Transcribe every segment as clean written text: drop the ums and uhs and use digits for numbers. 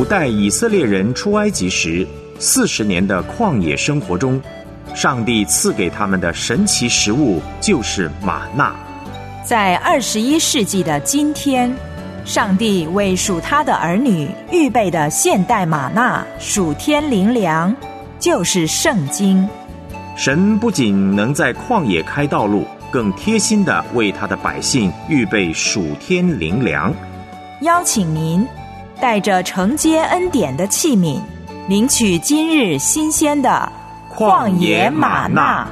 古代以色列人出埃及时40年的旷野生活中，上帝赐给他们的神奇食物就是玛纳。 在21世纪的今天，上帝为属他的儿女预备的现代玛纳属天灵粮，就是圣经。 神不仅能在旷野开道路，更贴心地为他的百姓预备属天灵粮。 邀请您带着承接恩典的器皿，领取今日新鲜的旷野玛纳。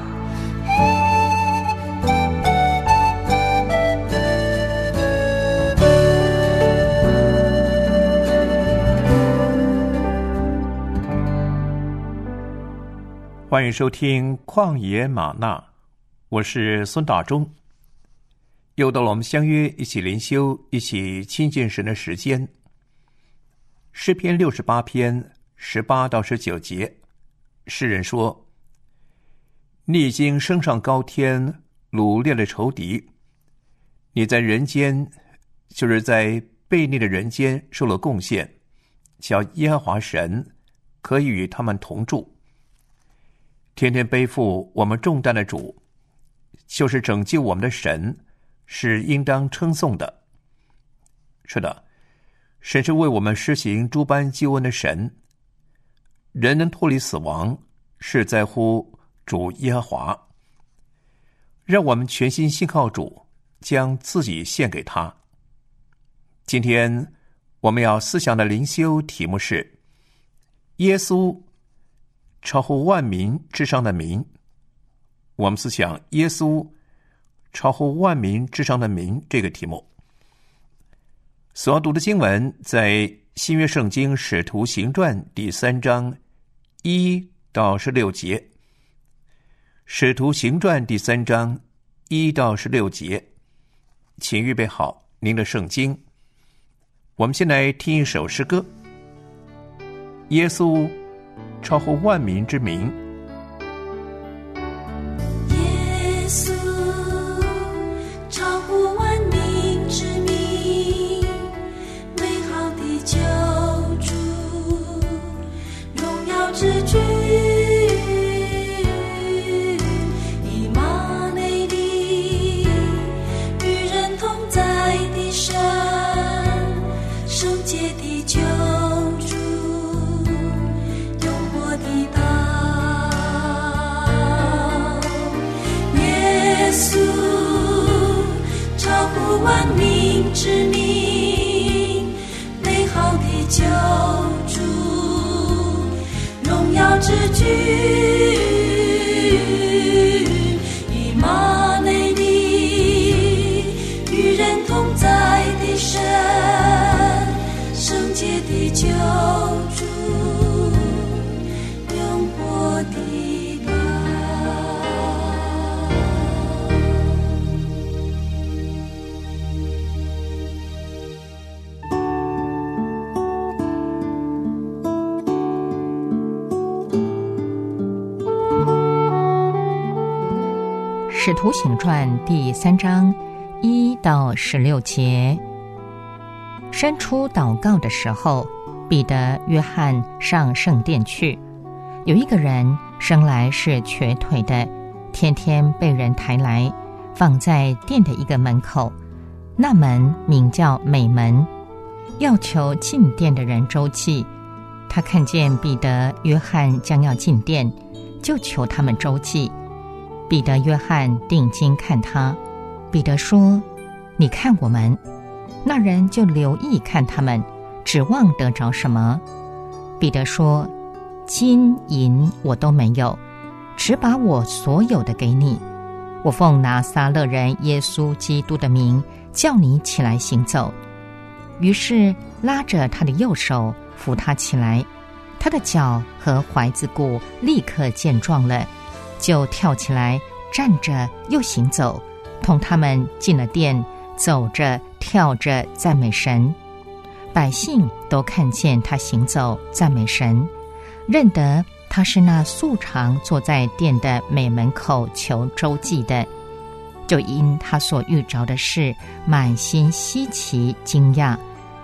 欢迎收听旷野玛纳，我是孙大中。又到了我们相约一起灵修、一起亲近神的时间。诗篇68篇18到19节，诗人说：你已经升上高天，掳掠了仇敌。你在人间，就是在悖逆的人间受了贡献，叫耶和华神可以与他们同住。天天背负我们重担的主，就是拯救我们的神，是应当称颂的。是的，神是为我们施行诸般救恩的神。人能脱离死亡，是在乎主耶和华。让我们全心信靠主，将自己献给他。今天我们要思想的灵修题目是耶稣超乎万民之上的名。我们思想耶稣超乎万民之上的名这个题目。所要读的经文在新约圣经使徒行传第3章1到16节。使徒行传第3章1到16节，请预备好您的圣经。我们先来听一首诗歌。耶稣超乎万民之名。 耶稣超乎万民之名，美好的救主，荣耀之君，以马内利，与人同在的神，圣洁的救主，耶稣超乎万民之名，美好的救主，荣耀之君，以马内利，与人同在的神，圣洁的救主，永活的使徒行传第3章1到16节。伸出祷告的时候，彼得、约翰上圣殿去。有一个人生来是瘸腿的，天天被人抬来，放在殿的一个门口，那门名叫美门，要求进殿的人周济。他看见彼得、约翰将要进殿，就求他们周济。彼得、约翰定睛看他。彼得说：你看我们。那人就留意看他们，指望得着什么。彼得说：金银我都没有，只把我所有的给你。我奉拿撒勒人耶稣基督的名，叫你起来行走。于是拉着他的右手扶他起来，他的脚和踝子骨立刻健壮了，就跳起来，站着又行走，同他们进了殿，走着跳着赞美神。百姓都看见他行走赞美神，认得他是那素常坐在殿的美门口求周济的，就因他所遇着的事满心稀奇惊讶。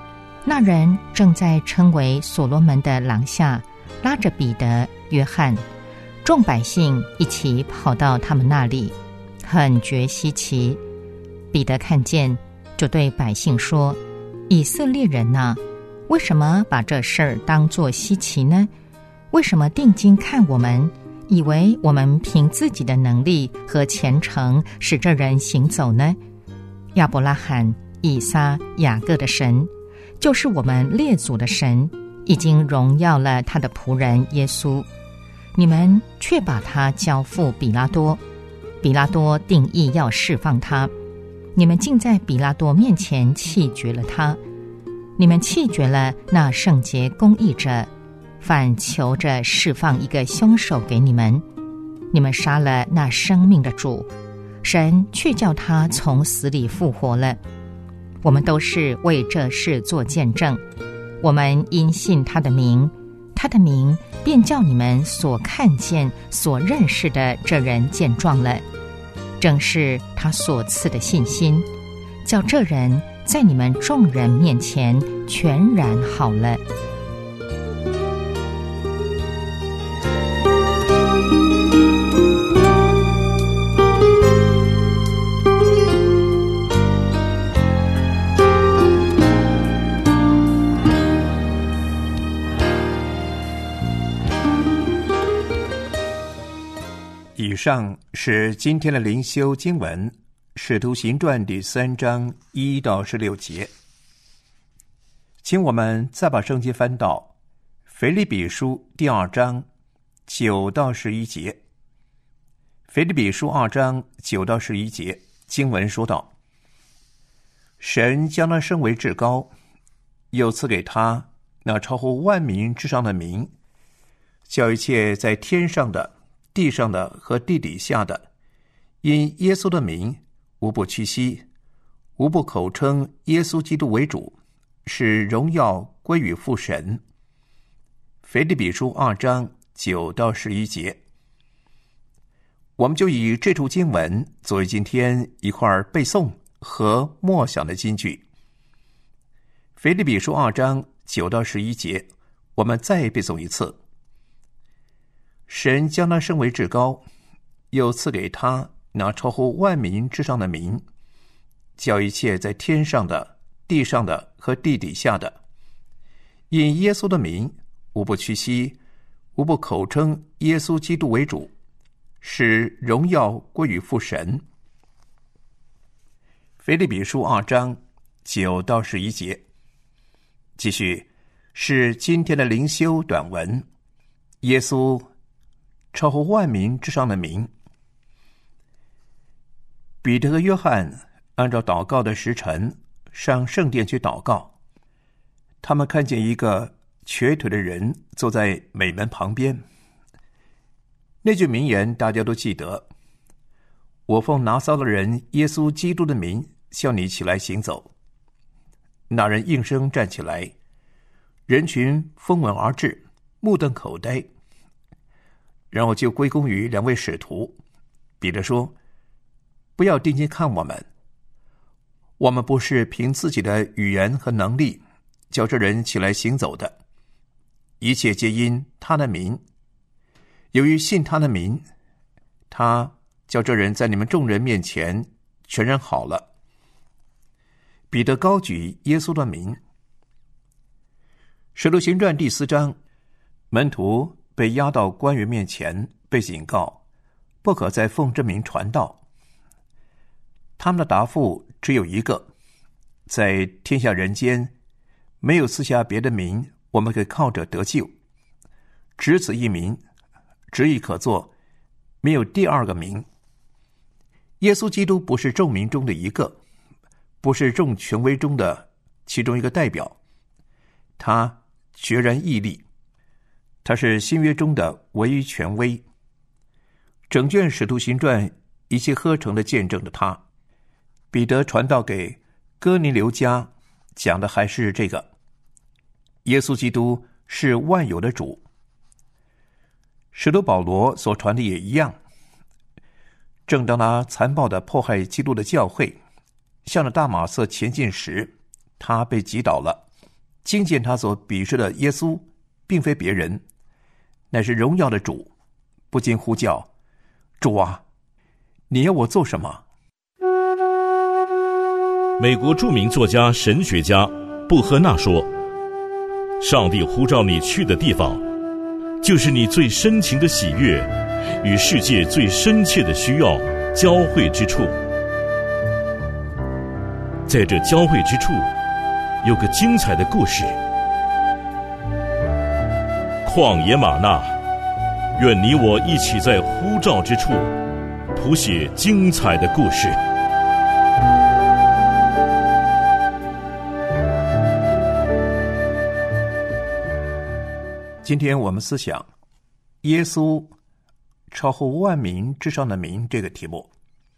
那人正在称为所罗门的廊下，拉着彼得、约翰，众百姓一起跑到他们那里，很觉稀奇。彼得看见，就对百姓说：以色列人哪，为什么把这事儿当作稀奇呢？为什么定睛看我们，以为我们凭自己的能力和虔诚使这人行走呢？亚伯拉罕、以撒、雅各的神，就是我们列祖的神，已经荣耀了他的仆人耶稣。你们却把他交付比拉多，比拉多定义要释放他，你们竟在比拉多面前弃绝了他。你们弃绝了那圣洁公义者，反求着释放一个凶手给你们。你们杀了那生命的主，神却叫他从死里复活了。我们都是为这事做见证，我们因信他的名，他的名便叫你们所看见、所认识的这人见状了。正是他所赐的信心，叫这人在你们众人面前全然好了。 以上是今天的灵修经文，使徒行传第3章1到16节。请我们再把圣经翻到腓立比书第2章9到11节。腓立比书2章9到11节，经文说道：神将他升为至高，又赐给他那超乎万民之上的名，叫一切在天上的、地上的和地底下的，因耶稣的名，无不屈膝，无不口称耶稣基督为主，使荣耀归于父神。腓立比书2章9到11节。我们就以这处经文作为今天一块背诵和默想的金句。腓立比书2章9到11节，我们再背诵一次。神将他升为至高，又赐给他那超乎万民之上的名，叫一切在天上的、地上的和地底下的，因耶稣的名，无不屈膝，无不口称耶稣基督为主，使荣耀归于父神。腓立比书2章9到11节。继续是今天的灵修短文，耶稣超乎万民之上的名。彼得和约翰按照祷告的时辰上圣殿去祷告，他们看见一个瘸腿的人坐在美门旁边。那句名言大家都记得：我奉拿撒勒人耶稣基督的名叫你起来行走。那人应声站起来，人群蜂拥而至，目瞪口呆。然后就归功于2位使徒。彼得说：不要定睛看我们，我们不是凭自己的语言和能力叫这人起来行走的，一切皆因他的名。由于信他的名，他叫这人在你们众人面前全然好了。彼得高举耶稣的名。使徒行传第4章，门徒被押到官员面前，被警告不可再奉这名传道。他们的答复只有一个：在天下人间没有赐下别的名，我们可以靠着得救，只此一名，只一可做，没有第二个名。耶稣基督不是众民中的一个，不是众权威中的其中一个代表，他决然屹立，他是新约中的唯一权威。整卷使徒行传一气呵成地见证着他。彼得传道给哥尼流家，讲的还是这个：耶稣基督是万有的主。使徒保罗所传的也一样。正当他残暴地迫害基督的教会，向着大马色前进时，他被击倒了， 惊见他所鄙视的耶稣并非别人，乃是荣耀的主，不禁呼叫：主啊，你要我做什么？ 美国著名作家、神学家布赫纳说，上帝呼召你去的地方，就是你最深情的喜悦与世界最深切的需要交汇之处。在这交汇之处，有个精彩的故事。旷野吗哪，愿你我一起在呼召之处谱写精彩的故事。 今天我们思想耶稣超乎万民之上的名这个题目。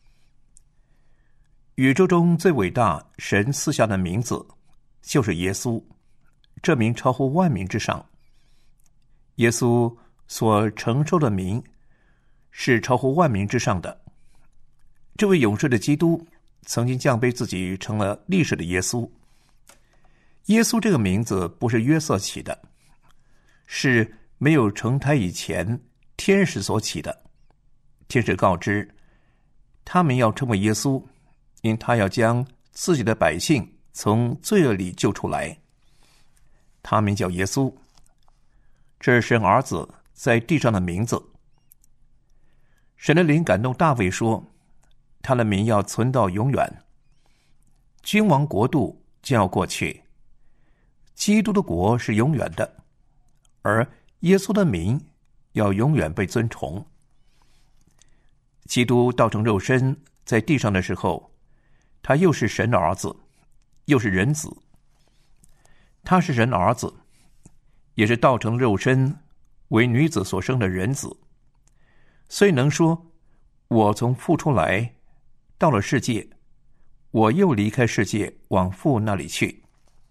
宇宙中最伟大神赐下的名字就是耶稣，这名超乎万民之上。耶稣所承受的名是超乎万民之上的。这位永世的基督曾经降卑自己，成了历史的耶稣。耶稣这个名字不是约瑟起的，是没有成胎以前天使所起的。天使告知他们要称为耶稣，因他要将自己的百姓从罪恶里救出来。他名叫耶稣，这是神儿子在地上的名字。神的灵感动大卫说，他的名要存到永远。君王国度将要过去，基督的国是永远的，而耶稣的名要永远被尊崇。基督道成肉身在地上的时候，他又是神的儿子，又是人子。他是神的儿子，也是道成肉身为女子所生的人子，所以能说，我从父出来，到了世界，我又离开世界，往父那里去。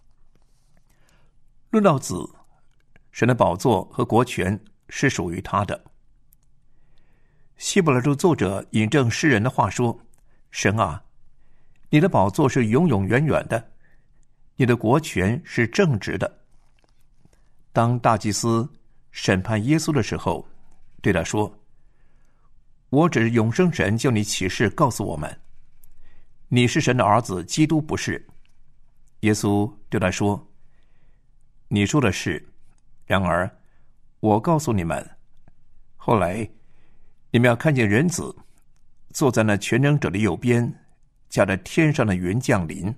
论到子，神的宝座和国权是属于他的。希伯来书作者引证诗人的话说，神啊，你的宝座是永永远远的，你的国权是正直的。当大祭司审判耶稣的时候，对他说，我只是永生神叫你启示告诉我们，你是神的儿子，基督不是。耶稣对他说，你说的是，然而我告诉你们，后来你们要看见人子坐在那全能者的右边，驾着天上的云降临。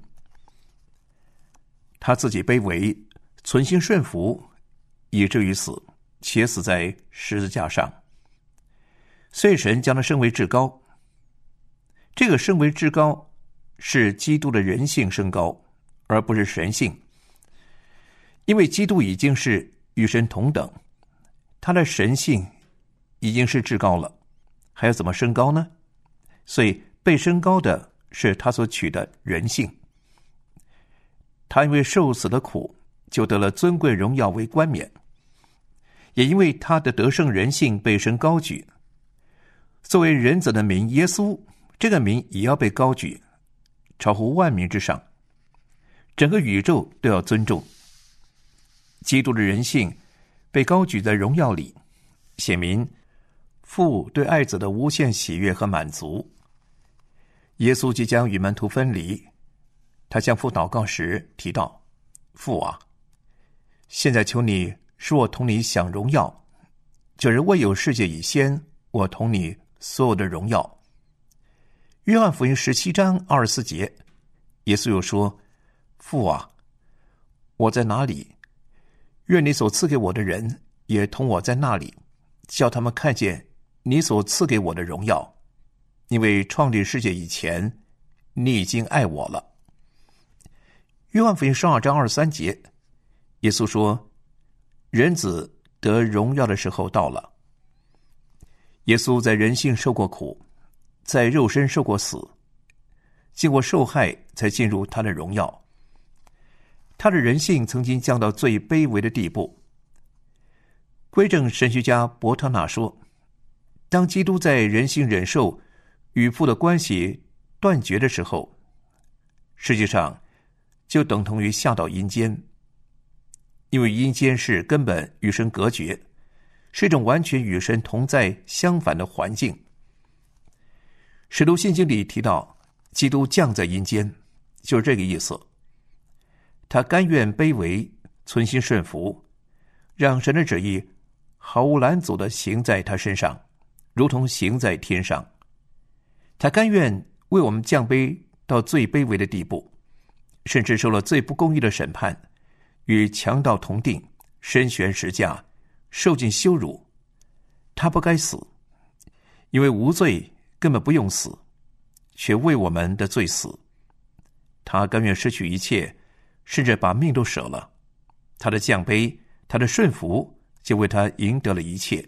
他自己卑微，存心顺服，以至于死，且死在十字架上。所以神将他升为至高。这个升为至高是基督的人性升高，而不是神性。因为基督已经是与神同等，他的神性已经是至高了，还要怎么升高呢？所以被升高的是他所取的人性。他因为受死的苦，就得了尊贵荣耀为冠冕，也因为他的得胜人性被神高举。作为人子的名耶稣，这个名也要被高举，超乎万民之上，整个宇宙都要尊重。基督的人性被高举在荣耀里，显明父对爱子的无限喜悦和满足。耶稣即将与门徒分离，他向父祷告时提到，父啊，现在求你使我同你享荣耀，就是未有世界以先，我同你所有的荣耀。约翰福音17章24节，耶稣又说，父啊，我在哪里，愿你所赐给我的人也同我在那里，叫他们看见你所赐给我的荣耀，因为创立世界以前，你已经爱我了。约翰福音12章23节，耶稣说，人子得荣耀的时候到了。耶稣在人性受过苦，在肉身受过死，经过受害才进入他的荣耀。他的人性曾经降到最卑微的地步。归正神学家伯特纳说，当基督在人性忍受与父的关系断绝的时候，实际上就等同于下到阴间， 因为阴间是根本与神隔绝，是一种完全与神同在相反的环境。使徒信经里提到基督降在阴间，就是这个意思。他甘愿卑微，存心顺服，让神的旨意毫无拦阻地行在他身上，如同行在天上。他甘愿为我们降卑到最卑微的地步，甚至受了最不公义的审判，与强盗同定，身悬十架，受尽羞辱。他不该死，因为无罪根本不用死，却为我们的罪死。他甘愿失去一切，甚至把命都舍了。他的降卑，他的顺服，就为他赢得了一切。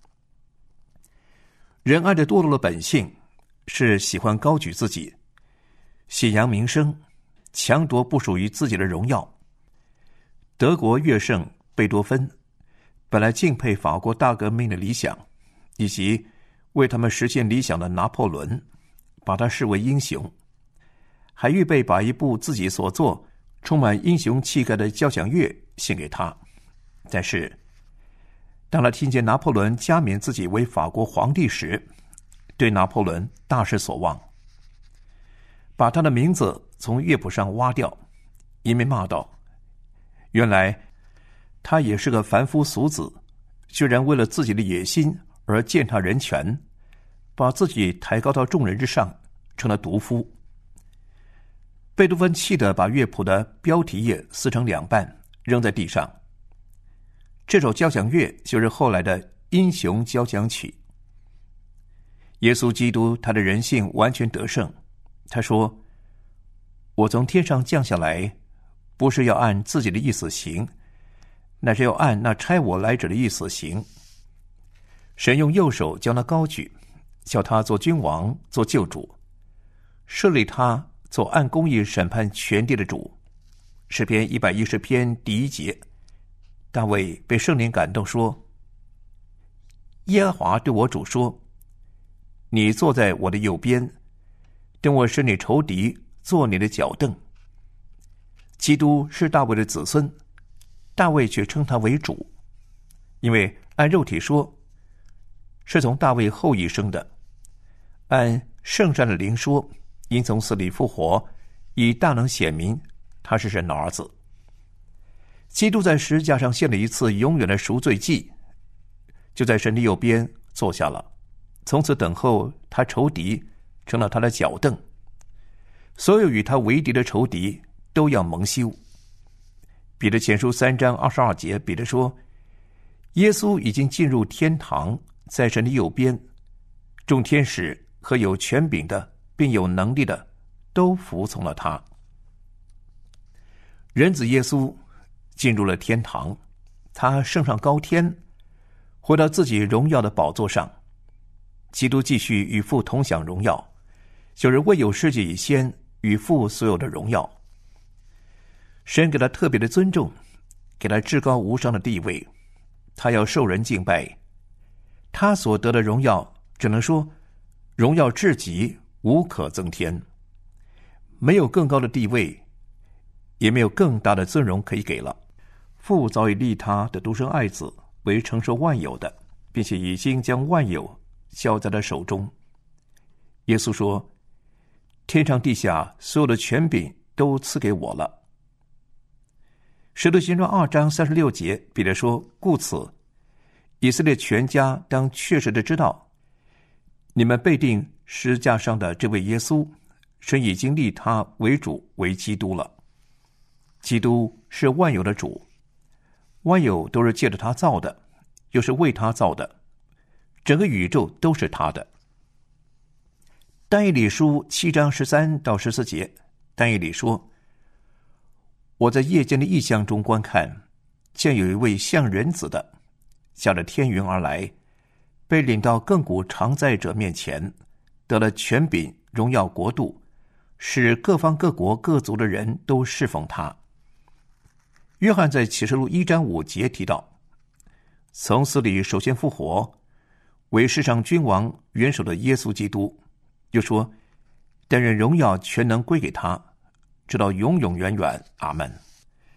人按着堕落的本性，是喜欢高举自己，显扬名声，强夺不属于自己的荣耀。德国乐圣贝多芬本来敬佩法国大革命的理想，以及为他们实现理想的拿破仑，把他视为英雄，还预备把一部自己所作充满英雄气概的交响乐献给他。但是当他听见拿破仑加冕自己为法国皇帝时，对拿破仑大失所望，把他的名字从乐谱上挖掉，一面骂道：原来他也是个凡夫俗子，居然为了自己的野心而践踏人权，把自己抬高到众人之上，成了毒夫。贝多芬气得把乐谱的标题页撕成两半，扔在地上。这首交响乐就是后来的英雄交响曲。耶稣基督他的人性完全得胜，他说：我从天上降下来，不是要按自己的意思行，乃是要按那差我来者的意思行。神用右手将他高举，叫他做君王，做救主，设立他做按公义审判全地的主。诗篇110篇第1节，大卫被圣灵感动说：耶和华对我主说，你坐在我的右边，等我使你仇敌做你的脚凳。基督是大卫的子孙，大卫却称他为主，因为按肉体说，是从大卫后裔生的；按圣善的灵说，因从死里复活，以大能显明他是神的儿子。基督在十字架上献了一次永远的赎罪祭，就在神的右边坐下了，从此等候他仇敌，成了他的脚凳。所有与他为敌的仇敌都要蒙羞。彼得前书3章22节，彼得说：耶稣已经进入天堂，在神的右边，众天使和有权柄的并有能力的都服从了他。人子耶稣进入了天堂，他升上高天，回到自己荣耀的宝座上。基督继续与父同享荣耀，就是未有世界以先与父所有的荣耀。神给他特别的尊重，给他至高无上的地位，他要受人敬拜。他所得的荣耀只能说荣耀至极，无可增添，没有更高的地位，也没有更大的尊荣可以给了。父早已立他的独生爱子为承受万有的，并且已经将万有交在他手中。耶稣说：天上地下所有的权柄都赐给我了。使徒行传2章36节，彼得说：故此以色列全家当确实的知道，你们被钉十字架上的这位耶稣，神已经立他为主，为基督了。基督是万有的主，万有都是借着他造的，又是为他造的，整个宇宙都是他的。但以理书7章13到14节，但以理说：我在夜间的异象中观看，见有一位像人子的驾着天云而来，被领到亘古常在者面前，得了权柄、荣耀、国度，使各方各国各族的人都侍奉他。约翰在启示录1章5节提到，从死里首先复活，为世上君王元首的耶稣基督，又说：但愿荣耀全能归给他，直到永永远远。阿们。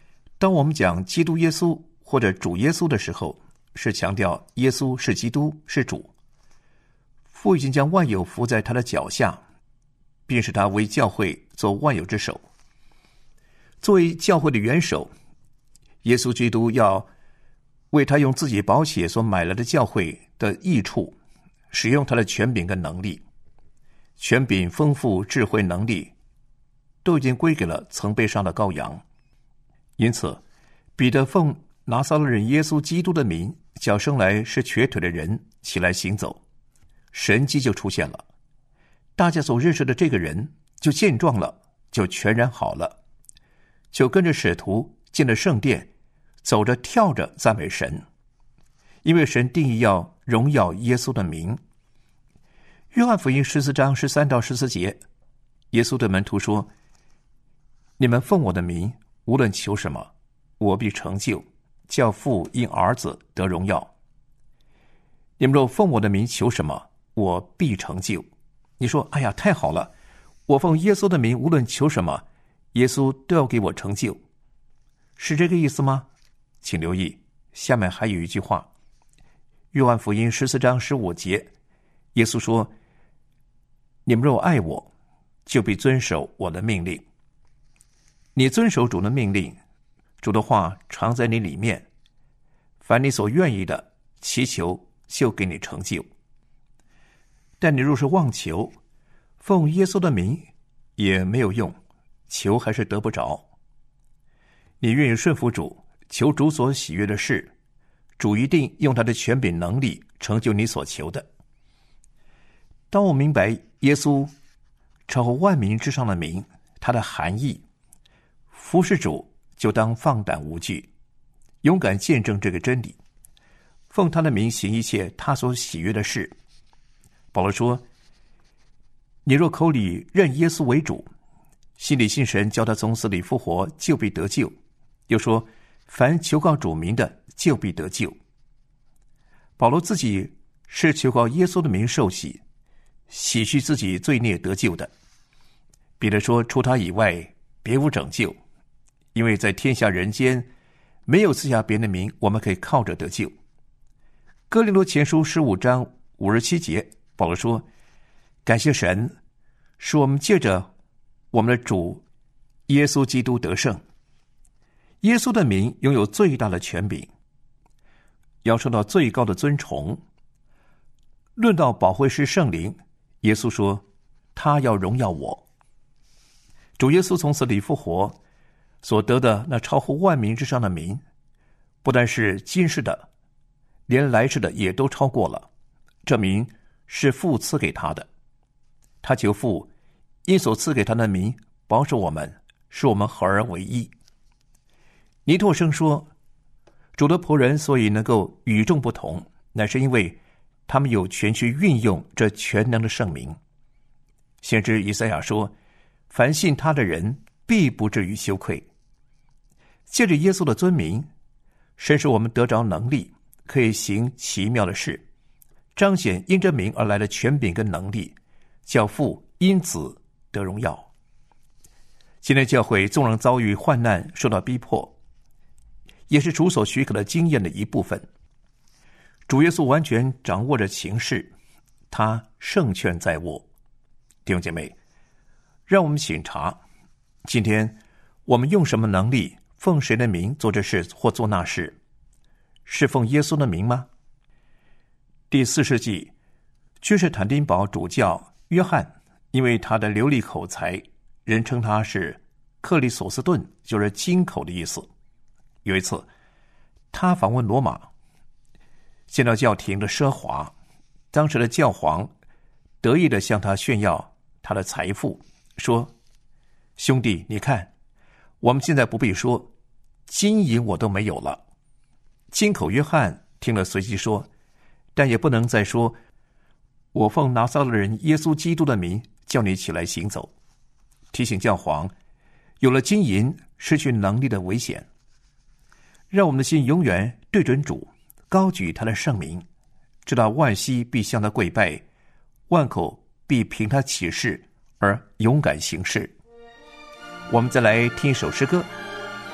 当我们讲基督耶稣或者主耶稣的时候，是强调耶稣是基督，是主。父已经将万有伏在他的脚下，并使他为教会做万有之首。作为教会的元首，耶稣基督要为他用自己宝血所买来的教会的益处，使用他的权柄跟能力。权柄、丰富、智慧、能力都已经归给了曾被杀的羔羊。因此彼得奉拿撒勒人耶稣基督的名，叫生来是瘸腿的人起来行走，神迹就出现了。大家所认识的这个人就健壮了，就全然好了，就跟着使徒进了圣殿，走着跳着赞美神，因为神定义要荣耀耶稣的名。约翰福音14章13到14节，耶稣对门徒说：你们奉我的名无论求什么，我必成就，叫父因儿子得荣耀。你们若奉我的名求什么，我必成就。你说，哎呀，太好了，我奉耶稣的名无论求什么，耶稣都要给我成就，是这个意思吗？请留意，下面还有一句话，约翰福音14章15节，耶稣说：你们若爱我，就必遵守我的命令。你遵守主的命令，主的话常在你里面，凡你所愿意的，祈求就给你成就。但你若是妄求，奉耶稣的名也没有用，求还是得不着。你愿意顺服主，求主所喜悦的事，主一定用他的权柄能力成就你所求的。当我明白耶稣超过万民之上的名，他的含义，服侍主就当放胆无惧，勇敢见证这个真理，奉他的名行一切他所喜悦的事。保罗说：你若口里认耶稣为主，心里信神叫他从死里复活，就必得救。又说：凡求告主名的，就必得救。保罗自己是求告耶稣的名受洗，洗去自己罪孽得救的。彼得说：除他以外，别无拯救，因为在天下人间没有赐下别的名，我们可以靠着得救。哥林多前书15章57节，保罗说：感谢神，使我们借着我们的主耶稣基督得胜。耶稣的名拥有最大的权柄，要受到最高的尊崇。论到保惠师圣灵，耶稣说他要荣耀我。主耶稣从死里复活所得的那超乎万民之上的名，不但是今世的，连来世的也都超过了。这名是父赐给他的，他求父因所赐给他的名保守我们，使我们合而为一。尼托生说，主的仆人所以能够与众不同，乃是因为他们有权去运用这全能的圣名。先知以赛亚说，凡信他的人必不至于羞愧。借着耶稣的尊名，神使我们得着能力，可以行奇妙的事，彰显因这名而来的权柄跟能力，叫父因子得荣耀。今天教会纵然遭遇患难，受到逼迫，也是主所许可的经验的一部分。主耶稣完全掌握着情势，他胜券在握。弟兄姐妹，让我们省察，今天我们用什么能力，奉谁的名做这事或做那事？是奉耶稣的名吗？第4世纪君士坦丁堡主教约翰，因为他的流利口才，人称他是克里索斯顿，就是金口的意思。有一次他访问罗马，见到教廷的奢华，当时的教皇得意地向他炫耀他的财富，说：兄弟，你看，我们现在不必说，金银我都没有了。金口约翰听了随即说：但也不能再说，我奉拿撒勒人耶稣基督的名叫你起来行走。提醒教皇，有了金银失去能力的危险。让我们的心永远对准主，高举他的圣名，知道万膝必向他跪拜，万口必凭他起誓而勇敢行事。我们再来听一首诗歌，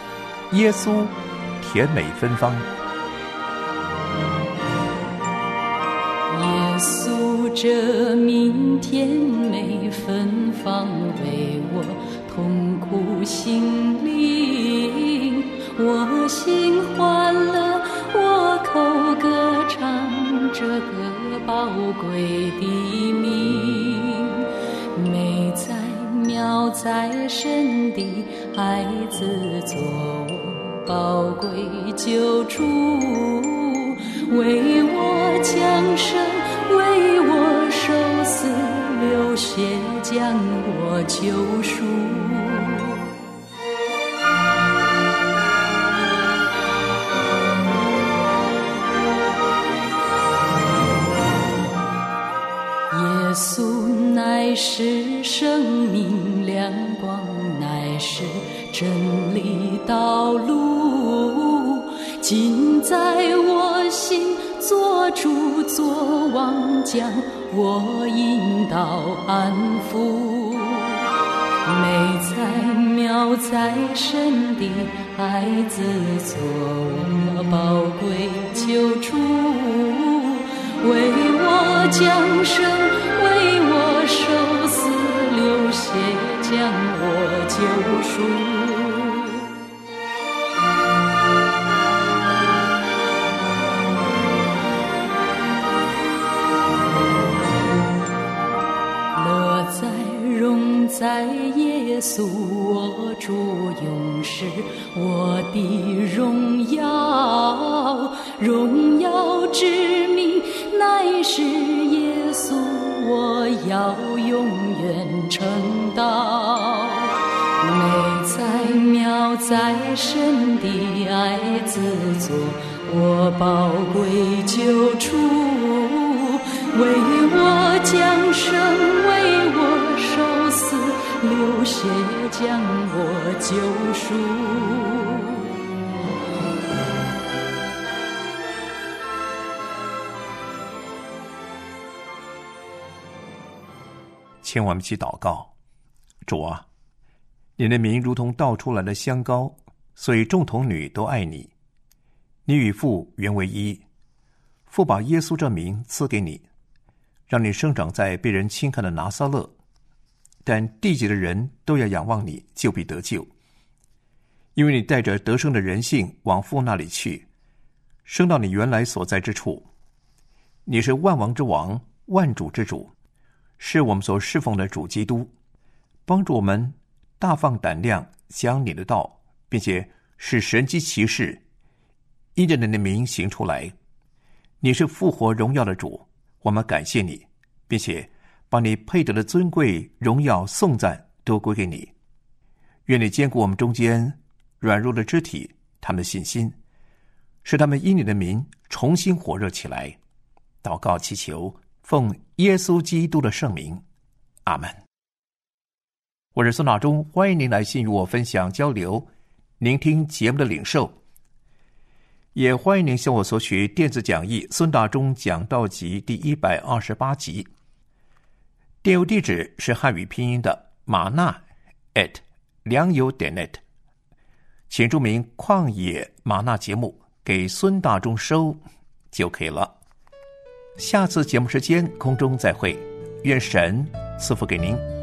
耶稣甜美芬芳。 耶稣这名甜美芬芳，为我痛苦心灵，我心欢乐，我口歌唱这个宝贵的名。美哉妙哉神的爱子，做我宝贵救主，为我降生，为我受死流血，将我救赎。耶稣乃是生命亮光，乃是真理道路，今在我心，做主做王，将我引导安抚。美哉妙哉神的爱子，做我宝贵救主，为我降生，为我受死流血，将我救赎。在耶稣我主永世，我的荣耀，荣耀之名乃是耶稣，我要永远称道。美哉妙哉神的爱子，做我宝贵救主，为我降生，为我受死流血，将我救赎。 请我们一起祷告。主啊，你的名如同倒出来的香膏，所以众童女都爱你。你与父原为一，父把耶稣这名赐给你，让你生长在被人轻看的拿撒勒，但地级的人都要仰望你，就必得救。因为你带着得生的人性往父那里去，升到你原来所在之处。你是万王之王，万主之主，是我们所侍奉的主基督，帮助我们大放胆量讲你的道，并且使神迹奇事因着你的名行出来。你是复活荣耀的主，我们感谢你，并且把你配得的尊贵、荣耀、颂赞都归给你。愿你坚固我们中间软弱的肢体，他们的信心，使他们因你的名重新火热起来。祷告祈求，奉耶稣基督的圣名，阿们。我是孙大中，欢迎您来信与我分享交流，聆听节目的领受，也欢迎您向我索取电子讲义《孙大中讲道集》第128集。电邮地址是汉语拼音的玛纳良友.net， 请注明旷野玛纳节目给孙大中收就可以了。下次节目时间空中再会，愿神赐福给您。